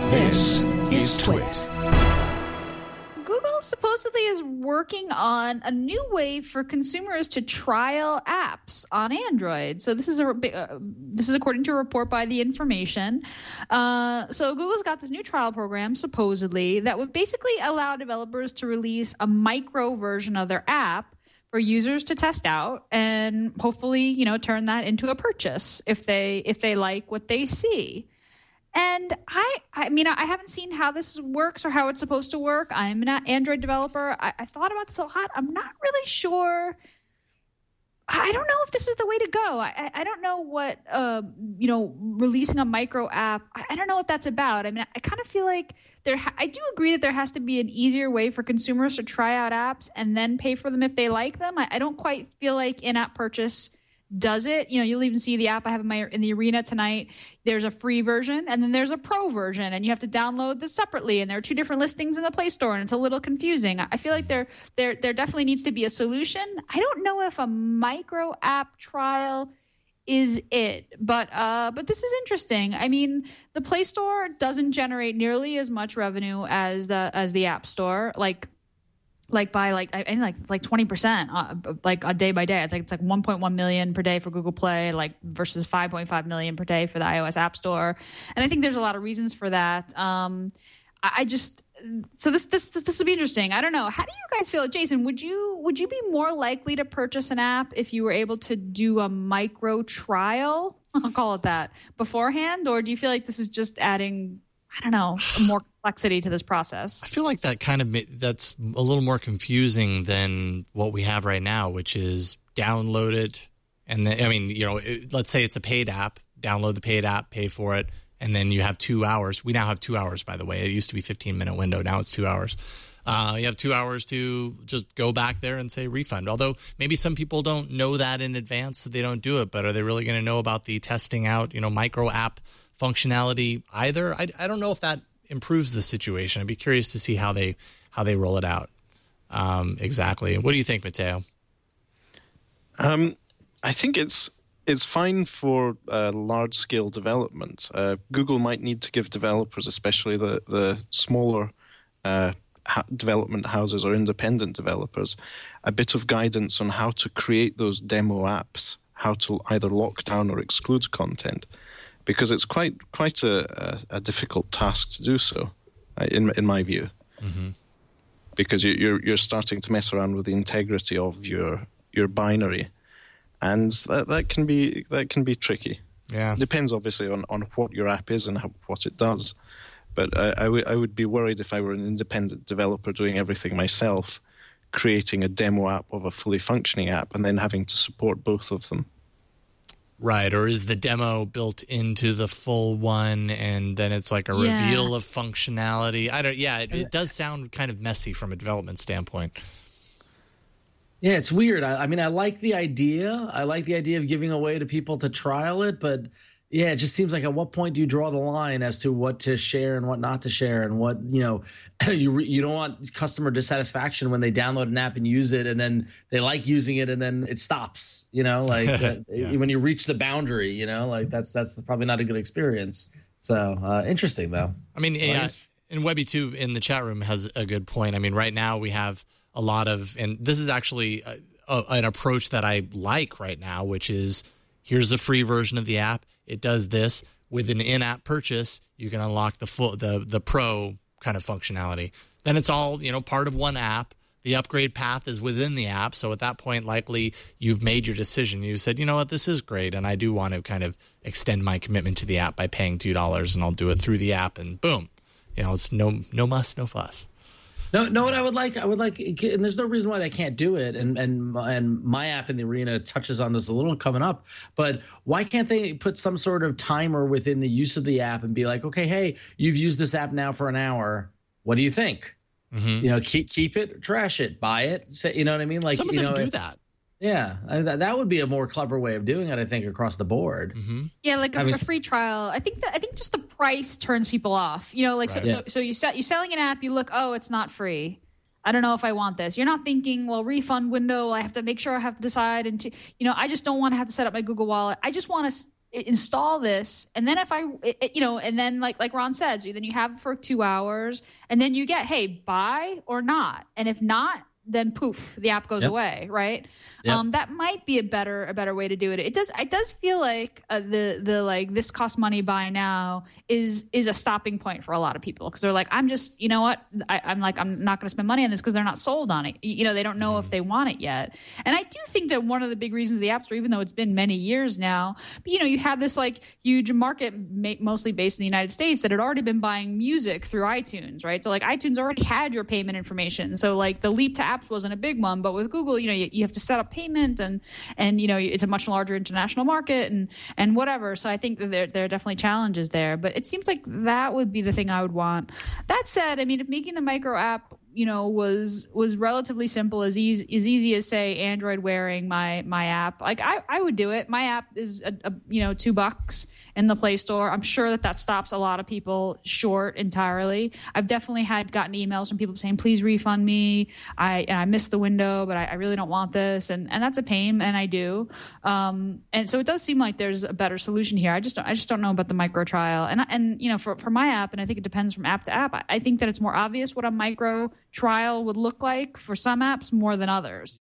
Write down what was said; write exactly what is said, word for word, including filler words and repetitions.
This is Twit. Google supposedly is working on a new way for consumers to trial apps on Android. So this is a uh, this is according to a report by The Information. Uh, so Google's got this new trial program, supposedly, that would basically allow developers to release a micro version of their app for users to test out and hopefully, you know, turn that into a purchase if they if they like what they see. And I, I mean, I haven't seen how this works or how it's supposed to work. I'm an Android developer. I, I thought about this a lot. I'm not really sure. I don't know if this is the way to go. I, I don't know what, uh, you know, releasing a micro app, I, I don't know what that's about. I mean, I, I kind of feel like there, ha- I do agree that there has to be an easier way for consumers to try out apps and then pay for them if they like them. I, I don't quite feel like in-app purchase does it. You know, you'll even see the app I have in my in the Arena tonight. There's a free version and then there's a pro version, and you have to download this separately. And there are two different listings in the Play Store, and it's a little confusing. I feel like there there there definitely needs to be a solution. I don't know if a micro app trial is it, but uh, but this is interesting. I mean, the Play Store doesn't generate nearly as much revenue as the as the App Store. Like. Like by like I think like it's like twenty percent uh, like a day by day. I think it's like one point one million per day for Google Play, like versus five point five million per day for the iOS App Store. And I think there's a lot of reasons for that. Um, I, I just so this this this will be interesting. I don't know. How do you guys feel, Jason? Would you would you be more likely to purchase an app if you were able to do a micro trial? I'll call it that beforehand, or do you feel like this is just adding, I don't know, more complexity to this process? I feel like that kind of that's a little more confusing than what we have right now, which is download it. And then, I mean, you know, it, let's say it's a paid app, download the paid app, pay for it. And then you have two hours. We now have two hours, by the way. It used to be fifteen minute window. Now it's two hours. Uh, you have two hours to just go back there and say refund. Although maybe some people don't know that in advance, so they don't do it. But are they really going to know about the testing out, you know, micro app functionality either? I, I don't know if that improves the situation. I'd be curious to see how they how they roll it out um, exactly. What do you think, Matteo? Um, I think it's it's fine for uh, large scale development. Uh, Google might need to give developers, especially the the smaller uh, ha- development houses or independent developers, a bit of guidance on how to create those demo apps, how to either lock down or exclude content. Because it's quite quite a, a, a difficult task to do so, uh, in in my view. Mm-hmm. Because you, you're you're starting to mess around with the integrity of your your binary, and that, that can be that can be tricky. Yeah, depends obviously on, on what your app is and how, what it does. But I, I, w- I would be worried if I were an independent developer doing everything myself, creating a demo app of a fully functioning app and then having to support both of them. Right, or is the demo built into the full one, and then it's like a yeah. reveal of functionality? I don't. Yeah, it, it does sound kind of messy from a development standpoint. Yeah, it's weird. I, I mean, I like the idea. I like the idea of giving away to people to trial it, but yeah, it just seems like at what point do you draw the line as to what to share and what not to share, and what, you know, you re, you don't want customer dissatisfaction when they download an app and use it, and then they like using it, and then it stops. You know, like that, yeah. when you reach the boundary, you know, like that's that's probably not a good experience. So uh, interesting, though. I mean, yeah, and Webby two in the chat room has a good point. I mean, right now we have a lot of, and this is actually a, a, an approach that I like right now, which is here's a free version of the app. It does this. With an in-app purchase, you can unlock the full, the the pro kind of functionality. Then it's all, you know, part of one app. The upgrade path is within the app. So at that point, likely you've made your decision. You said, you know what, this is great, and I do want to kind of extend my commitment to the app by paying two dollars, and I'll do it through the app, and boom, you know, it's no no muss, no fuss. No, no. What I would like, I would like, and there's no reason why I can't do it. And and and my app in the Arena touches on this a little coming up. But why can't they put some sort of timer within the use of the app and be like, okay, hey, you've used this app now for an hour. What do you think? Mm-hmm. You know, keep keep it, trash it, buy it. Say, you know what I mean? Like, some of you them know, do if, that. Yeah, I, that, that would be a more clever way of doing it, I think, across the board. Mm-hmm. Yeah, like a, I mean, a free trial. I think that I think just the price turns people off. You know, like right. so, yeah. so, so you sell, you're selling an app. You look, oh, it's not free. I don't know if I want this. You're not thinking, well, refund window. I have to make sure I have to decide. And to, you know, I just don't want to have to set up my Google Wallet. I just want to install this, and then if I, it, you know, and then like like Ron said, so then you have it for two hours, and then you get, hey, buy or not, and if not, then poof, the app goes Yep. away, right? Yep. Um, that might be a better a better way to do it. It does it does feel like uh, the the like this costs money, buy now is is a stopping point for a lot of people, because they're like, I'm just, you know what, I, I'm like I'm not going to spend money on this because they're not sold on it. You know, they don't know if they want it yet. And I do think that one of the big reasons the App Store, even though it's been many years now, but, you know, you had this like huge market, ma- mostly based in the United States, that had already been buying music through iTunes, right? So like iTunes already had your payment information. So like the leap to apps wasn't a big one, but with Google, you know, you, you have to set up payment, and and you know, it's a much larger international market, and and whatever. So I think that there there are definitely challenges there, but it seems like that would be the thing I would want. That said, I mean, if making the micro app, you know, was was relatively simple, as easy as easy as say Android wearing my my app, like I, I would do it. My app is a, a you know two bucks in the Play Store. I'm sure that that stops a lot of people short entirely. I've definitely had gotten emails from people saying, please refund me. I and I missed the window, but I, I really don't want this, and and that's a pain, and I do. Um, and so it does seem like there's a better solution here. I just don't, I just don't know about the micro trial, and and you know for for my app, and I think it depends from app to app. I, I think that it's more obvious what a micro trial would look like for some apps more than others.